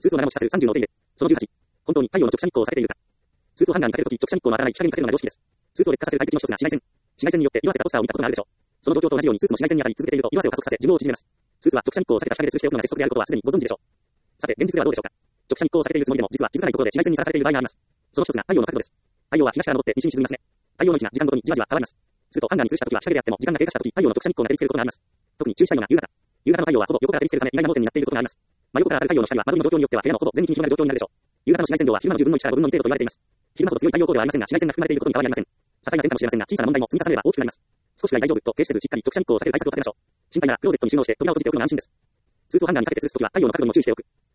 スーツを長持ちさせる30のお手入れ。その18。本当に太陽の直射日光を避けているか。スーツをハンガーにかけるとき、直射日光の当たらない日陰にかけるのが常識です。スーツを劣化させる大敵の一つが紫外線。紫外線によって色あせたポスターを見たことがあるでしょう。その状況と同じようにスーツも紫外線に当たり続けていると色あせを加速させ、寿命を縮めます。スーツは直射日光を避けた日陰で吊るしておくのが鉄則であることはすでにご存知でしょう。さて、現実ではどうでしょうか。直射日光を避けているつもりでも、実は気づかないところで紫外線にさらされている場合があります。その一つが太陽の角度です。太陽は東から昇って西に沈みますね。太陽の位置が時間ごとにじわじわ変わります。するとハンガーに吊るしたときは日陰であっても、時間が経過したとき、太陽の直射日光が照りつけることがあります。特に注意したいのが夕方。夕方の太陽はほぼ横から照りつけるため、意外な盲点になっていることがあります。真横から当たる太陽の光は間取りの状況によっては部屋のほぼ全域に広がる状況になるでしょう。夕方の紫外線量は昼間の10分の1から5分の2程度と言われています。昼間ほど強い太陽光ではありませんが、紫外線が含まれていることに変わりありません。些細な点かもしれませんが、小さな問題も積み重ねれば大きくなります。少しぐらい大丈夫と決してずしっかり直射日光を避ける対策を立てましょう。心配ならクローゼットに収納して扉を閉じておくのが安心です。スーツをハンガーにかけて吊るすときは太陽の角度にも注意しておく。